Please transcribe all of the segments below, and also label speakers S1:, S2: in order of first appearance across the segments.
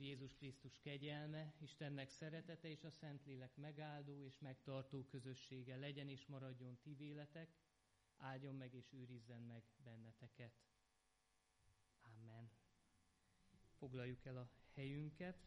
S1: Jézus Krisztus kegyelme, Istennek szeretete és a Szentlélek megáldó és megtartó közössége legyen és maradjon ti véletek, áldjon meg és őrizzen meg benneteket. Amen. Foglaljuk el a helyünket.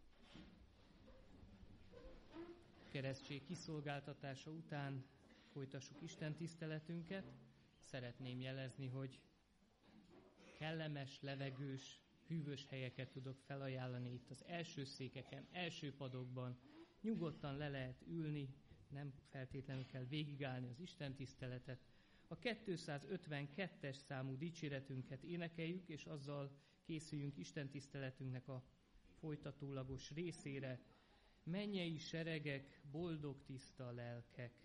S1: Keresztség kiszolgáltatása után folytassuk Isten tiszteletünket. Szeretném jelezni, hogy kellemes, levegős, hűvös helyeket tudok felajánlani itt az első székeken, első padokban. Nyugodtan le lehet ülni, nem feltétlenül kell végigállni az Isten tiszteletet. A 252-es számú dicséretünket énekeljük, és azzal készüljünk Isten tiszteletünknek a folytatólagos részére. Mennyei seregek, boldog tiszta lelkek.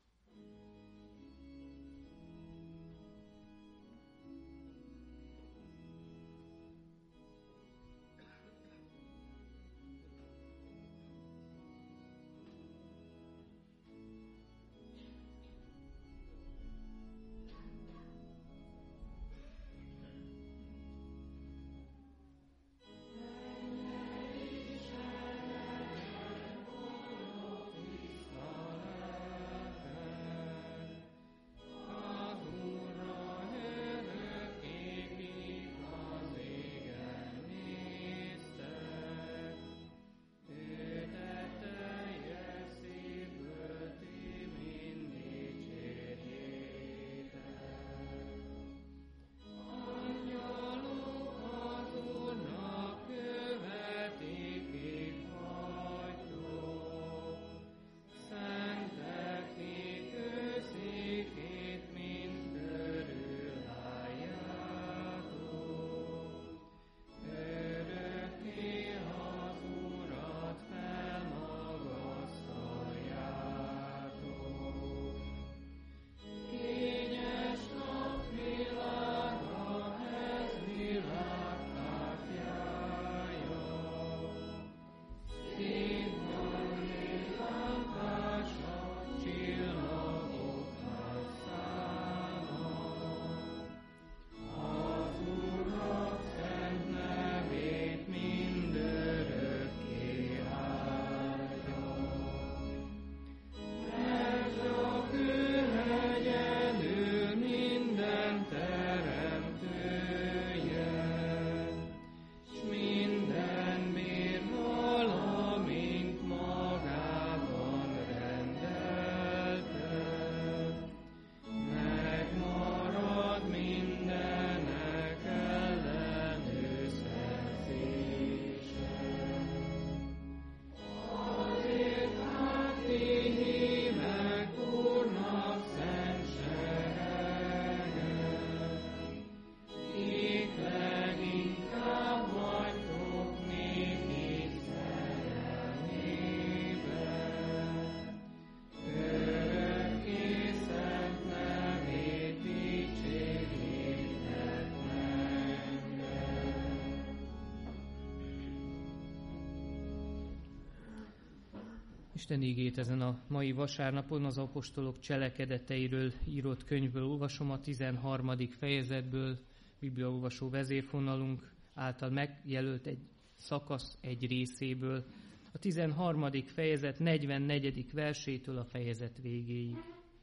S1: Isten ígét ezen a mai vasárnapon az apostolok cselekedeteiről írott könyvből olvasom, a 13. fejezetből, bibliaolvasó vezérfonalunk által megjelölt egy szakasz egy részéből, a 13. fejezet 44. versétől a fejezet végéig.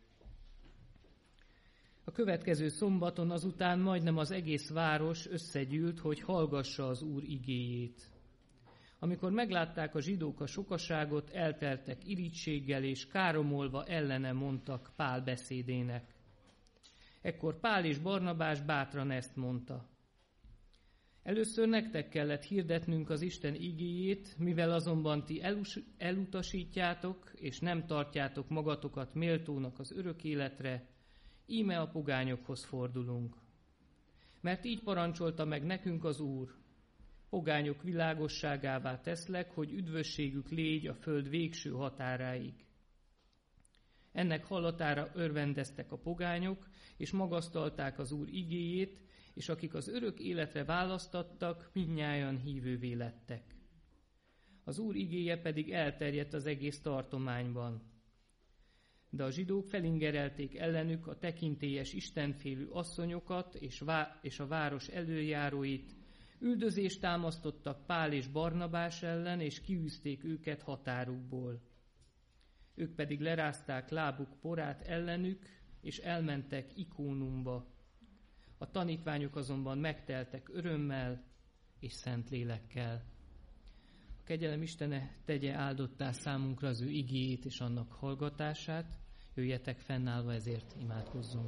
S1: A következő szombaton azután majdnem az egész város összegyűlt, hogy hallgassa az Úr igéjét. Amikor meglátták a zsidók a sokaságot, elteltek irítséggel, és káromolva ellene mondtak Pál beszédének. Ekkor Pál és Barnabás bátran ezt mondta. Először nektek kellett hirdetnünk az Isten igéjét, mivel azonban ti elutasítjátok, és nem tartjátok magatokat méltónak az örök életre, íme a pogányokhoz fordulunk. Mert így parancsolta meg nekünk az Úr, pogányok világosságává teszlek, hogy üdvösségük légy a föld végső határáig. Ennek hallatára örvendeztek a pogányok, és magasztalták az Úr igéjét, és akik az örök életre választattak, mindnyájan hívővé lettek. Az Úr igéje pedig elterjedt az egész tartományban. De a zsidók felingerelték ellenük a tekintélyes istenfélő asszonyokat és a város előjáróit, Üldözést támasztottak Pál és Barnabás ellen, és kiűzték őket határukból. Ők pedig lerázták lábuk porát ellenük, és elmentek Ikónumba. A tanítványok azonban megteltek örömmel és szent lélekkel. A kegyelem Istene tegye áldottá számunkra az ő igéjét és annak hallgatását. Jöjjetek fennállva, ezért imádkozzunk.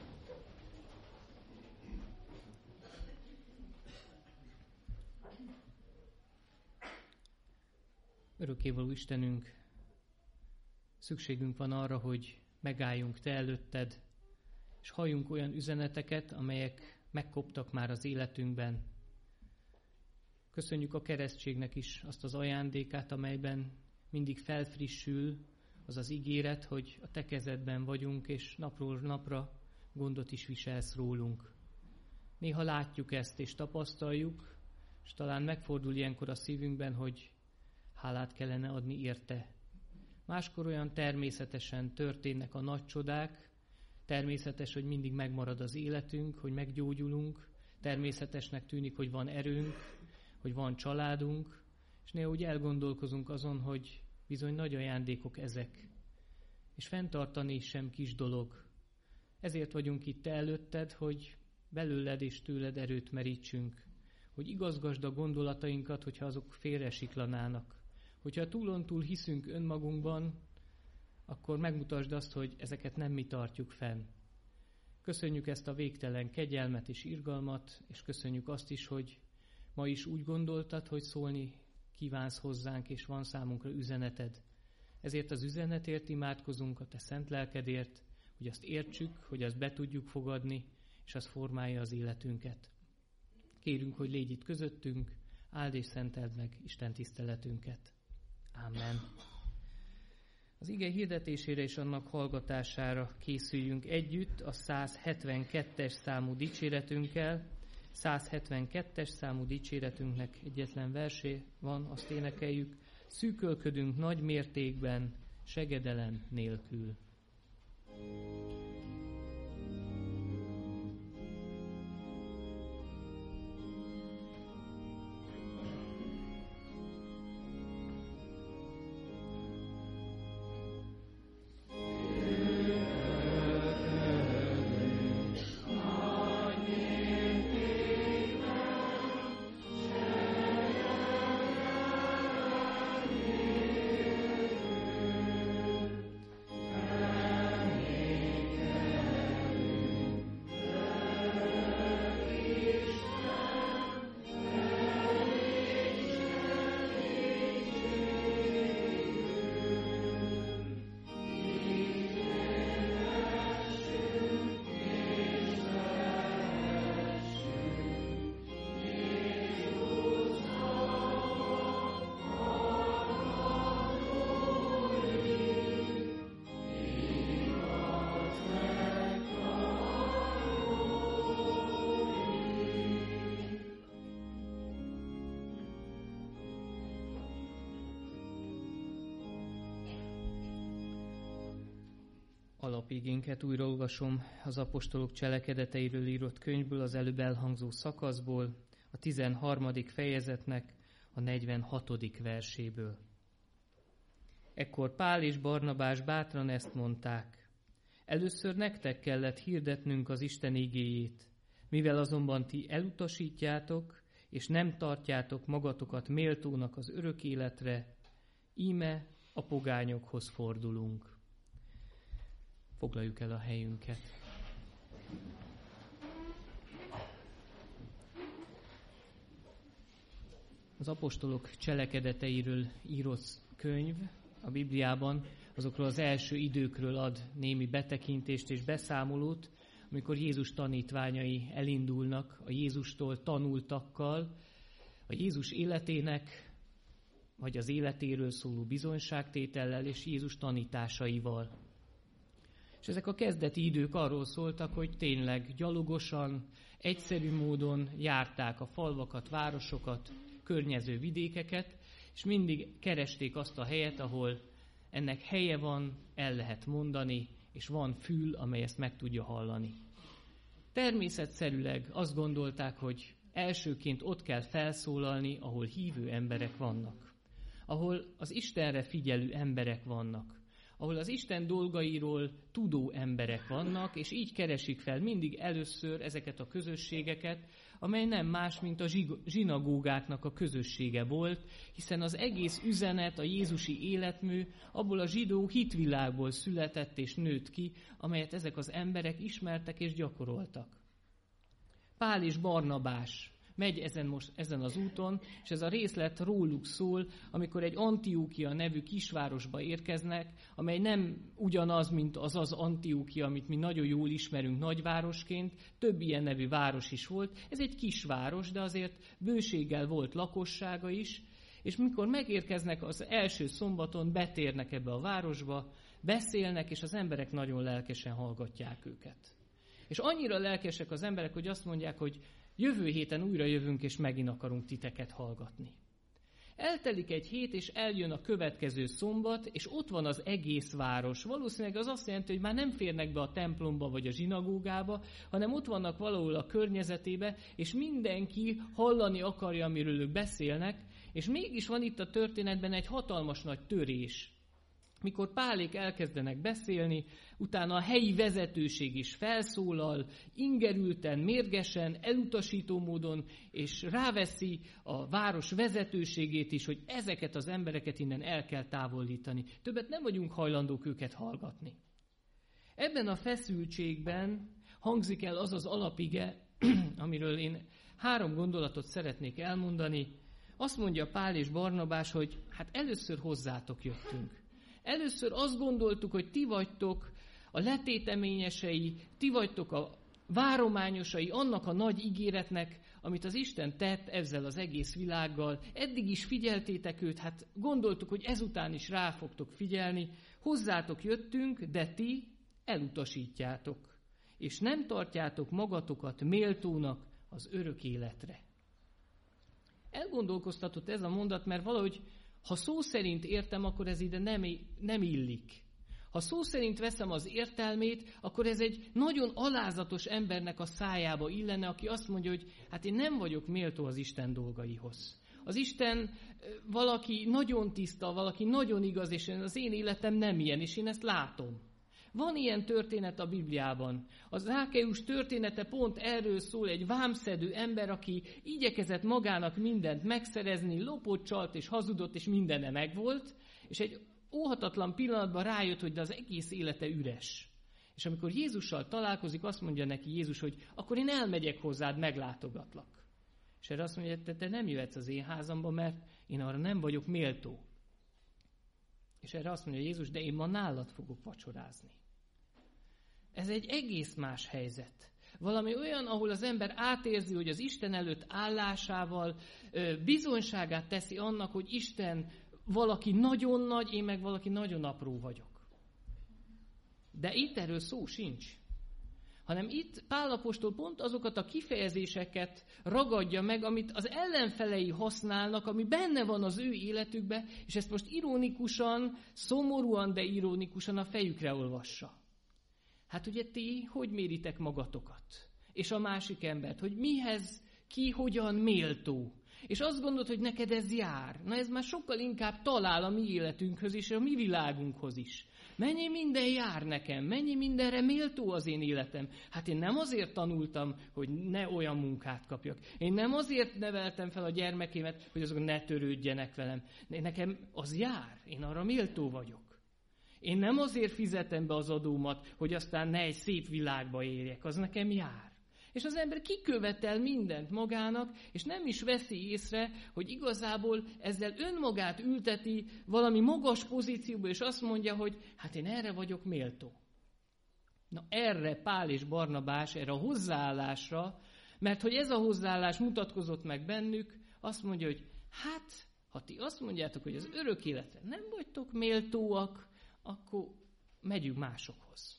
S1: Örökkévaló Istenünk, szükségünk van arra, hogy megálljunk Te előtted, és halljunk olyan üzeneteket, amelyek megkoptak már az életünkben. Köszönjük a keresztségnek is azt az ajándékát, amelyben mindig felfrissül az az ígéret, hogy a Te kezedben vagyunk, és napról napra gondot is viselsz rólunk. Néha látjuk ezt, és tapasztaljuk, és talán megfordul ilyenkor a szívünkben, hogy hálát kellene adni érte. Máskor olyan természetesen történnek a nagy csodák, természetes, hogy mindig megmarad az életünk, hogy meggyógyulunk, természetesnek tűnik, hogy van erőnk, hogy van családunk, és néha úgy elgondolkozunk azon, hogy bizony nagy ajándékok ezek, és fenntartani sem kis dolog. Ezért vagyunk itt Te előtted, hogy belőled és tőled erőt merítsünk, hogy igazgasd a gondolatainkat, hogyha azok félre siklanának. Hogyha túlontúl hiszünk önmagunkban, akkor megmutasd azt, hogy ezeket nem mi tartjuk fenn. Köszönjük ezt a végtelen kegyelmet és irgalmat, és köszönjük azt is, hogy ma is úgy gondoltad, hogy szólni kívánsz hozzánk, és van számunkra üzeneted. Ezért az üzenetért imádkozunk, a Te szent lelkedért, hogy azt értsük, hogy azt be tudjuk fogadni, és az formálja az életünket. Kérünk, hogy légy itt közöttünk, áld és szenteld meg Isten tiszteletünket. Ámen. Az ige hirdetésére és annak hallgatására készüljünk együtt a 172-es számú dicséretünkkel. 172-es számú dicséretünknek egyetlen versé van, azt énekeljük. Szűkölködünk nagy mértékben, segedelem nélkül. Alapigénket újraolvasom az apostolok cselekedeteiről írott könyvből, az előbb elhangzó szakaszból, a 13. fejezetnek a 46. verséből. Ekkor Pál és Barnabás bátran ezt mondták: először nektek kellett hirdetnünk az Isten igéjét, mivel azonban ti elutasítjátok, és nem tartjátok magatokat méltónak az örök életre, íme a pogányokhoz fordulunk. Foglaljuk el a helyünket. Az apostolok cselekedeteiről írott könyv a Bibliában azokról az első időkről ad némi betekintést és beszámolót, amikor Jézus tanítványai elindulnak a Jézustól tanultakkal, a Jézus életének, vagy az életéről szóló bizonyságtétellel és Jézus tanításaival. És ezek a kezdeti idők arról szóltak, hogy tényleg gyalogosan, egyszerű módon járták a falvakat, városokat, környező vidékeket, és mindig keresték azt a helyet, ahol ennek helye van, el lehet mondani, és van fül, amely ezt meg tudja hallani. Természetszerűleg azt gondolták, hogy elsőként ott kell felszólalni, ahol hívő emberek vannak, ahol az Istenre figyelő emberek vannak, ahol az Isten dolgairól tudó emberek vannak, és így keresik fel mindig először ezeket a közösségeket, amely nem más, mint a zsinagógáknak a közössége volt, hiszen az egész üzenet, a jézusi életmű abból a zsidó hitvilágból született és nőtt ki, amelyet ezek az emberek ismertek és gyakoroltak. Pál és Barnabás megy ezen az úton, és ez a részlet róluk szól, amikor egy Antiókia nevű kisvárosba érkeznek, amely nem ugyanaz, mint az Antiókia, amit mi nagyon jól ismerünk nagyvárosként, több ilyen nevű város is volt. Ez egy kisváros, de azért bőséggel volt lakossága is, és mikor megérkeznek az első szombaton, betérnek ebbe a városba, beszélnek, és az emberek nagyon lelkesen hallgatják őket. És annyira lelkesek az emberek, hogy azt mondják, hogy jövő héten újra jövünk, és megint akarunk titeket hallgatni. Eltelik egy hét, és eljön a következő szombat, és ott van az egész város. Valószínűleg az azt jelenti, hogy már nem férnek be a templomba vagy a zsinagógába, hanem ott vannak valahol a környezetébe, és mindenki hallani akarja, amiről ők beszélnek, és mégis van itt a történetben egy hatalmas nagy törés. Mikor Pálék elkezdenek beszélni, utána a helyi vezetőség is felszólal, ingerülten, mérgesen, elutasító módon, és ráveszi a város vezetőségét is, hogy ezeket az embereket innen el kell távolítani. Többet nem vagyunk hajlandók őket hallgatni. Ebben a feszültségben hangzik el az az alapige, amiről én 3 gondolatot szeretnék elmondani. Azt mondja Pál és Barnabás, hogy hát először hozzátok jöttünk. Először azt gondoltuk, hogy ti vagytok a letéteményesei, ti vagytok a várományosai annak a nagy ígéretnek, amit az Isten tett ezzel az egész világgal. Eddig is figyeltétek őt, hát gondoltuk, hogy ezután is rá fogtok figyelni. Hozzátok jöttünk, de ti elutasítjátok, és nem tartjátok magatokat méltónak az örök életre. Elgondolkoztatott ez a mondat, mert valahogy ha szó szerint értem, akkor ez ide nem illik. Ha szó szerint veszem az értelmét, akkor ez egy nagyon alázatos embernek a szájába illene, aki azt mondja, hogy hát én nem vagyok méltó az Isten dolgaihoz. Az Isten valaki nagyon tiszta, valaki nagyon igaz, és az én életem nem ilyen, és én ezt látom. Van ilyen történet a Bibliában. A Zákkeus története pont erről szól, egy vámszedő ember, aki igyekezett magának mindent megszerezni, lopott, csalt és hazudott, és mindene megvolt, és egy óhatatlan pillanatban rájött, hogy de az egész élete üres. És amikor Jézussal találkozik, azt mondja neki Jézus, hogy akkor én elmegyek hozzád, meglátogatlak. És erre azt mondja, hogy te nem jöhetsz az én házamba, mert én arra nem vagyok méltó. És erre azt mondja Jézus, de én ma nálad fogok vacsorázni. Ez egy egész más helyzet. Valami olyan, ahol az ember átérzi, hogy az Isten előtt állásával bizonyságát teszi annak, hogy Isten valaki nagyon nagy, én meg valaki nagyon apró vagyok. De itt erről szó sincs. Hanem itt Pál apostol pont azokat a kifejezéseket ragadja meg, amit az ellenfelei használnak, ami benne van az ő életükben, és ezt most ironikusan, szomorúan, de ironikusan a fejükre olvassa. Hát ugye ti hogy méritek magatokat? És a másik embert, hogy mihez, ki, hogyan méltó? És azt gondolod, hogy neked ez jár. Na ez már sokkal inkább talál a mi életünkhöz és a mi világunkhoz is. Mennyi minden jár nekem, mennyi mindenre méltó az én életem. Hát én nem azért tanultam, hogy ne olyan munkát kapjak. Én nem azért neveltem fel a gyermekémet, hogy azok ne törődjenek velem. Nekem az jár, én arra méltó vagyok. Én nem azért fizetem be az adómat, hogy aztán ne egy szép világba érjek, az nekem jár. És az ember kikövetel mindent magának, és nem is veszi észre, hogy igazából ezzel önmagát ülteti valami magas pozícióba, és azt mondja, hogy hát én erre vagyok méltó. Na erre Pál és Barnabás, erre a hozzáállásra, mert hogy ez a hozzáállás mutatkozott meg bennük, azt mondja, hogy hát, ha ti azt mondjátok, hogy az örök életre nem vagytok méltóak, akkor megyünk másokhoz.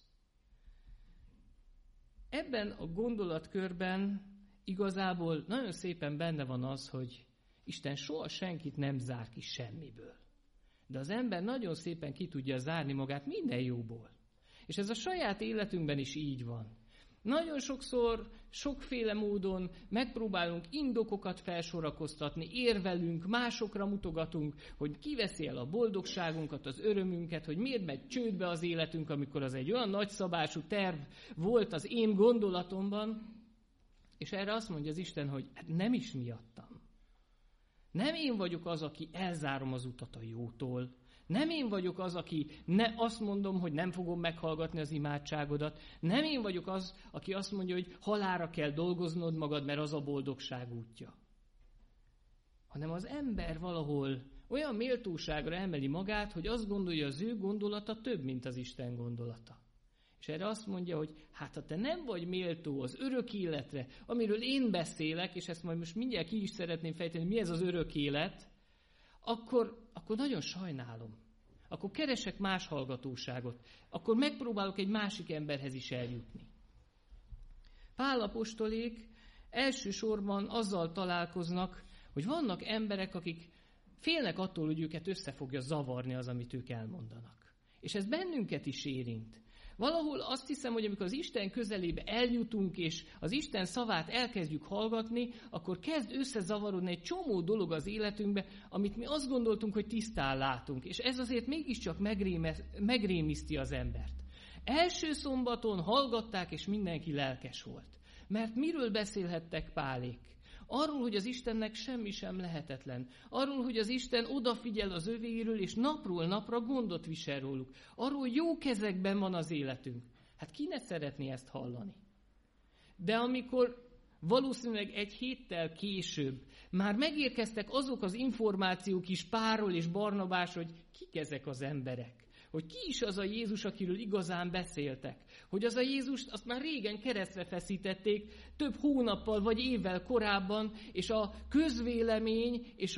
S1: Ebben a gondolatkörben igazából nagyon szépen benne van az, hogy Isten soha senkit nem zár ki semmiből. De az ember nagyon szépen ki tudja zárni magát minden jóból. És ez a saját életünkben is így van. Nagyon sokszor, sokféle módon megpróbálunk indokokat felsorakoztatni, érvelünk, másokra mutogatunk, hogy kiveszi el a boldogságunkat, az örömünket, hogy miért megy csődbe az életünk, amikor az egy olyan nagyszabású terv volt az én gondolatomban, és erre azt mondja az Isten, hogy hát nem is miattam. Nem én vagyok az, aki elzárom az utat a jótól. Nem én vagyok az, aki azt mondom, hogy nem fogom meghallgatni az imádságodat. Nem én vagyok az, aki azt mondja, hogy halálra kell dolgoznod magad, mert az a boldogság útja. Hanem az ember valahol olyan méltóságra emeli magát, hogy azt gondolja, az ő gondolata több, mint az Isten gondolata. És erre azt mondja, hogy hát ha te nem vagy méltó az örök életre, amiről én beszélek, és ezt majd most mindjárt ki is szeretném fejteni, mi ez az örök élet, akkor nagyon sajnálom. Akkor keresek más hallgatóságot. Akkor megpróbálok egy másik emberhez is eljutni. Pál apostolék elsősorban azzal találkoznak, hogy vannak emberek, akik félnek attól, hogy őket össze fogja zavarni az, amit ők elmondanak. És ez bennünket is érint. Valahol azt hiszem, hogy amikor az Isten közelébe eljutunk, és az Isten szavát elkezdjük hallgatni, akkor kezd összezavarodni egy csomó dolog az életünkbe, amit mi azt gondoltunk, hogy tisztán látunk. És ez azért mégiscsak megrémiszti az embert. Első szombaton hallgatták, és mindenki lelkes volt. Mert miről beszélhettek Pálék? Arról, hogy az Istennek semmi sem lehetetlen. Arról, hogy az Isten odafigyel az övéről, és napról napra gondot visel róluk. Arról, hogy jó kezekben van az életünk. Hát ki ne szeretné ezt hallani? De amikor valószínűleg egy héttel később már megérkeztek azok az információk is Pálról és Barnabásról, hogy kik ezek az emberek. Hogy ki is az a Jézus, akiről igazán beszéltek. Hogy az a Jézust azt már régen keresztre feszítették, több hónappal vagy évvel korábban, és a közvélemény és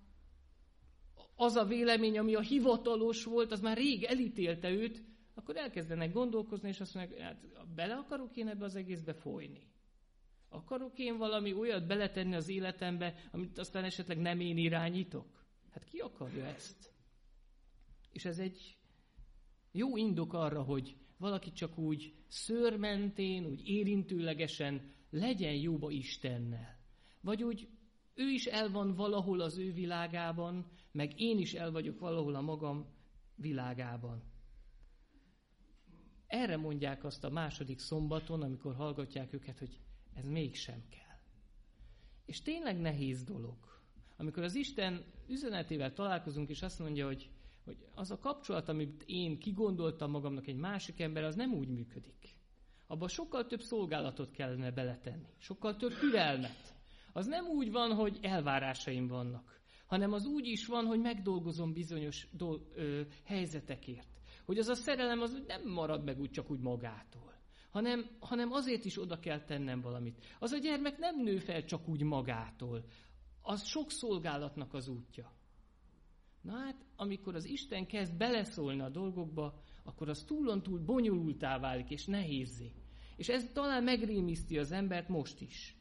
S1: az a vélemény, ami a hivatalos volt, az már rég elítélte őt, akkor elkezdenek gondolkozni, és azt mondják, hát bele akarok én ebbe az egészbe folyni. Akarok én valami olyat beletenni az életembe, amit aztán esetleg nem én irányítok? Hát ki akarja ezt? És ez egy jó indok arra, hogy valaki csak úgy szőrmentén, úgy érintőlegesen legyen jóba Istennel. Vagy úgy ő is el van valahol az ő világában, meg én is el vagyok valahol a magam világában. Erre mondják azt a második szombaton, amikor hallgatják őket, hogy ez mégsem kell. És tényleg nehéz dolog. Amikor az Isten üzenetével találkozunk, és azt mondja, hogy az a kapcsolat, amit én kigondoltam magamnak egy másik ember, az nem úgy működik. Abba sokkal több szolgálatot kellene beletenni, sokkal több türelmet. Az nem úgy van, hogy elvárásaim vannak, hanem az úgy is van, hogy megdolgozom bizonyos helyzetekért. Hogy az a szerelem az nem marad meg úgy csak úgy magától, hanem azért is oda kell tennem valamit. Az a gyermek nem nő fel csak úgy magától. Az sok szolgálatnak az útja. Na hát, amikor az Isten kezd beleszólni a dolgokba, akkor az túlontúl bonyolultá válik, és nehézzé. És ez talán megrémiszti az embert most is.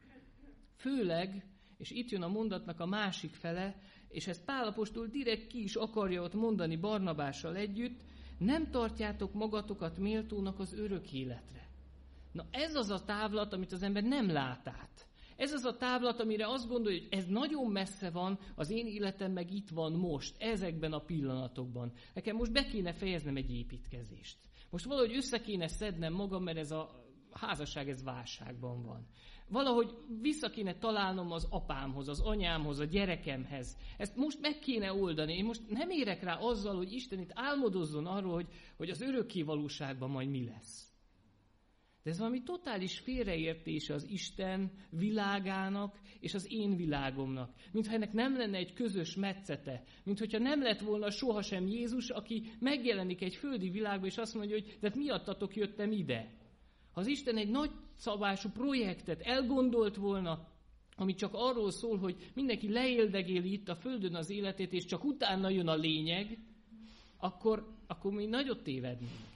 S1: Főleg, és itt jön a mondatnak a másik fele, és ezt Pál apostol direkt ki is akarja ott mondani Barnabással együtt, nem tartjátok magatokat méltónak az örök életre. Na ez az a távlat, amit az ember nem lát át. Ez az a távlat, amire azt gondolja, hogy ez nagyon messze van, az én életem meg itt van most, ezekben a pillanatokban. Nekem most be kéne fejeznem egy építkezést. Most valahogy össze kéne szednem magam, mert ez a házasság, ez válságban van. Valahogy vissza kéne találnom az apámhoz, az anyámhoz, a gyerekemhez. Ezt most meg kéne oldani. Én most nem érek rá azzal, hogy Isten itt álmodozzon arról, hogy az örökké valóságban majd mi lesz. De ez valami totális félreértése az Isten világának és az én világomnak. Mintha ennek nem lenne egy közös metszete. Mintha nem lett volna sohasem Jézus, aki megjelenik egy földi világba, és azt mondja, hogy de miattatok jöttem ide. Ha az Isten egy nagy szabású projektet elgondolt volna, ami csak arról szól, hogy mindenki leéldegéli itt a földön az életét, és csak utána jön a lényeg, akkor mi nagyot tévednénk.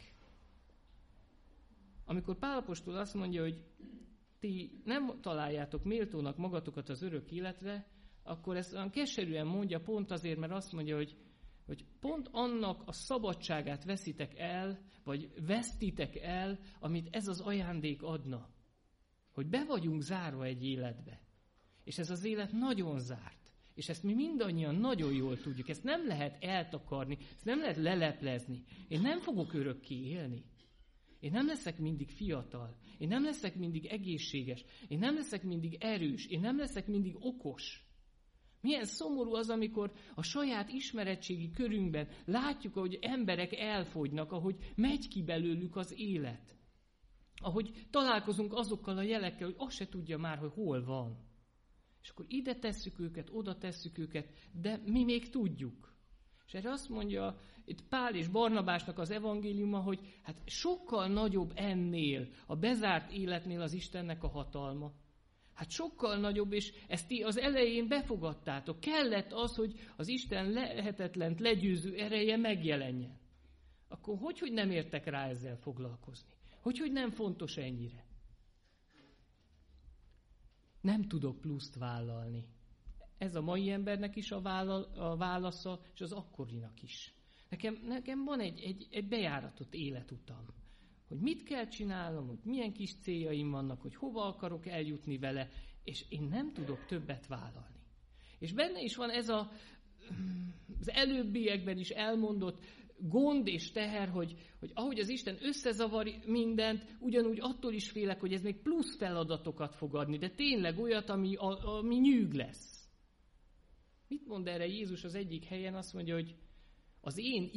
S1: Amikor Pál apostol azt mondja, hogy ti nem találjátok méltónak magatokat az örök életre, akkor ezt olyan keserűen mondja pont azért, mert azt mondja, hogy hogy pont annak a szabadságát veszitek el, vagy vesztitek el, amit ez az ajándék adna. Hogy be vagyunk zárva egy életbe. És ez az élet nagyon zárt. És ezt mi mindannyian nagyon jól tudjuk. Ezt nem lehet eltakarni, ezt nem lehet leleplezni. Én nem fogok örökké élni. Én nem leszek mindig fiatal. Én nem leszek mindig egészséges. Én nem leszek mindig erős. Én nem leszek mindig okos. Milyen szomorú az, amikor a saját ismeretségi körünkben látjuk, ahogy emberek elfogynak, ahogy megy ki belőlük az élet. Ahogy találkozunk azokkal a jelekkel, hogy azt se tudja már, hogy hol van. És akkor ide tesszük őket, oda tesszük őket, de mi még tudjuk. És erre azt mondja itt Pál és Barnabásnak az evangéliuma, hogy hát sokkal nagyobb ennél, a bezárt életnél az Istennek a hatalma. Hát sokkal nagyobb, és ezt ti az elején befogadtátok. Kellett az, hogy az Isten lehetetlent legyőző ereje megjelenjen. Akkor hogy nem értek rá ezzel foglalkozni? Hogy nem fontos ennyire? Nem tudok pluszt vállalni. Ez a mai embernek is a válasza, és az akkorinak is. Nekem van egy bejáratott életutam. Hogy mit kell csinálnom, hogy milyen kis céljaim vannak, hogy hova akarok eljutni vele, és én nem tudok többet vállalni. És benne is van ez az előbbiekben is elmondott gond és teher, hogy ahogy az Isten összezavar mindent, ugyanúgy attól is félek, hogy ez még plusz feladatokat fog adni, de tényleg olyat, ami nyűg lesz. Mit mond erre Jézus az egyik helyen? Azt mondja, hogy az én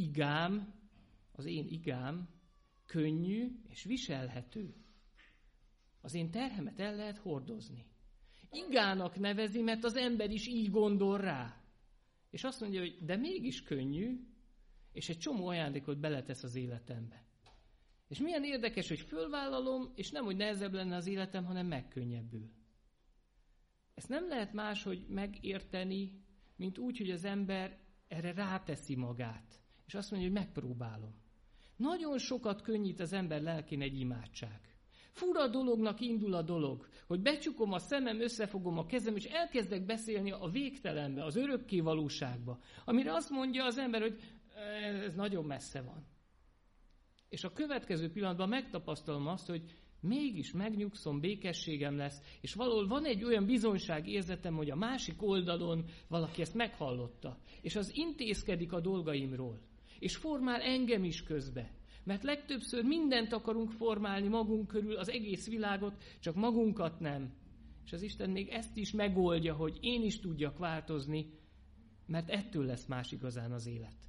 S1: igám könnyű és viselhető. Az én terhemet el lehet hordozni. Igának nevezi, mert az ember is így gondol rá. És azt mondja, hogy de mégis könnyű, és egy csomó ajándékot beletesz az életembe. És milyen érdekes, hogy fölvállalom, és nem, hogy nehezebb lenne az életem, hanem megkönnyebbül. Ezt nem lehet máshogy megérteni, mint úgy, hogy az ember erre ráteszi magát. És azt mondja, hogy megpróbálom. Nagyon sokat könnyít az ember lelkén egy imádság. Fura dolognak indul a dolog, hogy becsukom a szemem, összefogom a kezem, és elkezdek beszélni a végtelenbe, az örökké valóságba. Amire azt mondja az ember, hogy ez nagyon messze van. És a következő pillanatban megtapasztalom azt, hogy mégis megnyugszom, békességem lesz, és valahol van egy olyan bizonyságérzetem, hogy a másik oldalon valaki ezt meghallotta, és az intézkedik a dolgaimról, és formál engem is közbe. Mert legtöbbször mindent akarunk formálni magunk körül, az egész világot, csak magunkat nem. És az Isten még ezt is megoldja, hogy én is tudjak változni, mert ettől lesz más igazán az élet.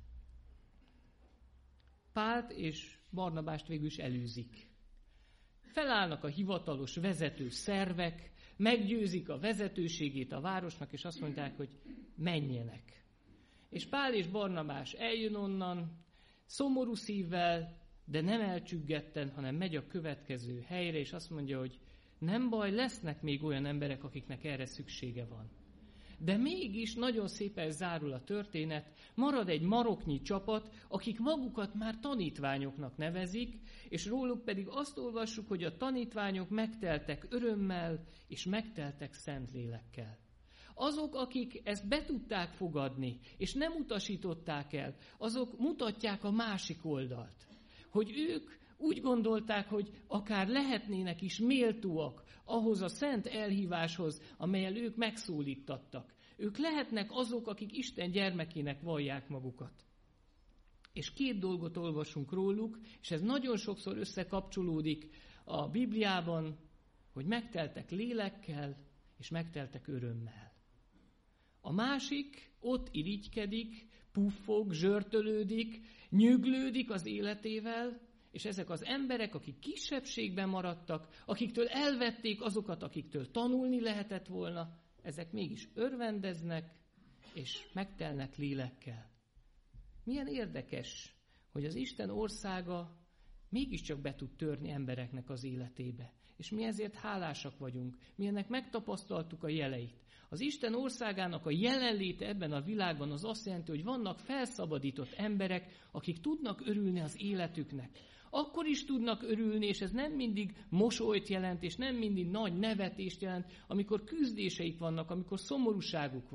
S1: Pált és Barnabást végül is elűzik. Felállnak a hivatalos vezető szervek, meggyőzik a vezetőségét a városnak, és azt mondják, hogy menjenek. És Pál és Barnabás eljön onnan, szomorú szívvel, de nem elcsüggetten, hanem megy a következő helyre, és azt mondja, hogy nem baj, lesznek még olyan emberek, akiknek erre szüksége van. De mégis nagyon szépen zárul a történet, marad egy maroknyi csapat, akik magukat már tanítványoknak nevezik, és róluk pedig azt olvassuk, hogy a tanítványok megteltek örömmel, és megteltek Szentlélekkel. Azok, akik ezt be tudták fogadni, és nem utasították el, azok mutatják a másik oldalt. Hogy ők úgy gondolták, hogy akár lehetnének is méltóak ahhoz a szent elhíváshoz, amellyel ők megszólítattak. Ők lehetnek azok, akik Isten gyermekének vallják magukat. És két dolgot olvasunk róluk, és ez nagyon sokszor összekapcsolódik a Bibliában, hogy megteltek lélekkel, és megteltek örömmel. A másik ott irigykedik, puffog, zsörtölődik, nyüglődik az életével, és ezek az emberek, akik kisebbségben maradtak, akiktől elvették azokat, akiktől tanulni lehetett volna, ezek mégis örvendeznek, és megtelnek lélekkel. Milyen érdekes, hogy az Isten országa mégiscsak be tud törni embereknek az életébe. És mi ezért hálásak vagyunk. Mi ennek megtapasztaltuk a jeleit. Az Isten országának a jelenléte ebben a világban az azt jelenti, hogy vannak felszabadított emberek, akik tudnak örülni az életüknek. Akkor is tudnak örülni, és ez nem mindig mosolyt jelent, és nem mindig nagy nevetést jelent, amikor küzdéseik vannak, amikor szomorúságuk van.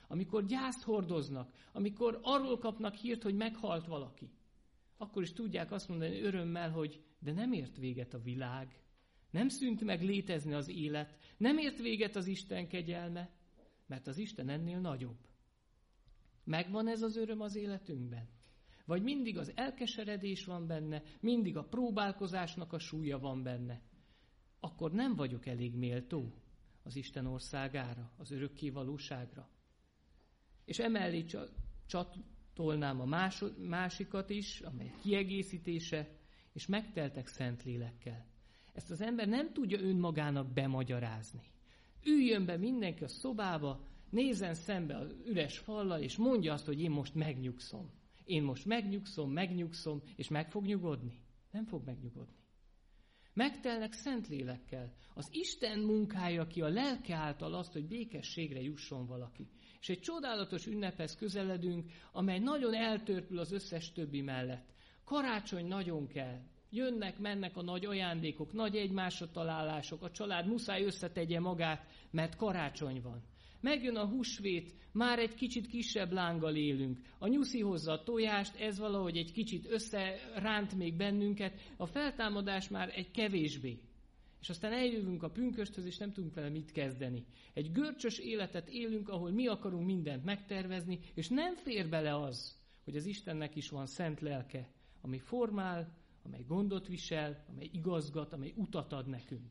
S1: amikor gyászt hordoznak, amikor arról kapnak hírt, hogy meghalt valaki, akkor is tudják azt mondani örömmel, hogy de nem ért véget a világ, nem szűnt meg létezni az élet, nem ért véget az Isten kegyelme, mert az Isten ennél nagyobb. Megvan ez az öröm az életünkben? Vagy mindig az elkeseredés van benne, mindig a próbálkozásnak a súlya van benne? Akkor nem vagyok elég méltó az Isten országára, az örökké valóságra. És emellé csatolnám a másikat is, amely kiegészítése, és megteltek Szentlélekkel. Ezt az ember nem tudja önmagának bemagyarázni. Üljön be mindenki a szobába, nézzen szembe az üres fallal, és mondja azt, hogy én most megnyugszom. Én most megnyugszom, és meg fog nyugodni? Nem fog megnyugodni. Megtelnek Szentlélekkel. Az Isten munkája ki a lelke által azt, hogy békességre jusson valaki. És egy csodálatos ünnephez közeledünk, amely nagyon eltörpül az összes többi mellett. Karácsony nagyon kell. Jönnek, mennek a nagy ajándékok, nagy egymásra találások, a család muszáj összetegye magát, mert karácsony van. Megjön a húsvét, már egy kicsit kisebb lánggal élünk. A nyuszi hozza a tojást, ez valahogy egy kicsit összeránt még bennünket, a feltámadás már egy kevésbé. És aztán eljövünk a pünkösthöz, és nem tudunk vele mit kezdeni. Egy görcsös életet élünk, ahol mi akarunk mindent megtervezni, és nem fér bele az, hogy az Istennek is van szent lelke, ami formál, amely gondot visel, amely igazgat, amely utat ad nekünk.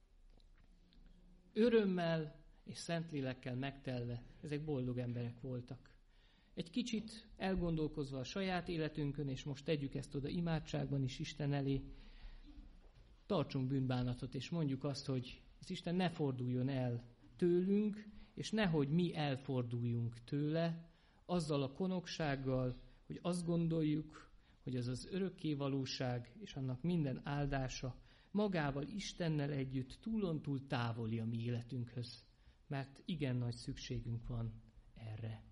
S1: Örömmel és Szentlélekkel megtelve, ezek boldog emberek voltak. Egy kicsit elgondolkozva a saját életünkön, és most tegyük ezt oda imádságban is Isten elé, tartsunk bűnbánatot, és mondjuk azt, hogy az Isten ne forduljon el tőlünk, és nehogy mi elforduljunk tőle, azzal a konoksággal, hogy azt gondoljuk, hogy ez az örökké valóság, és annak minden áldása magával Istennel együtt túlontúl távoli a mi életünkhöz, mert igen nagy szükségünk van erre.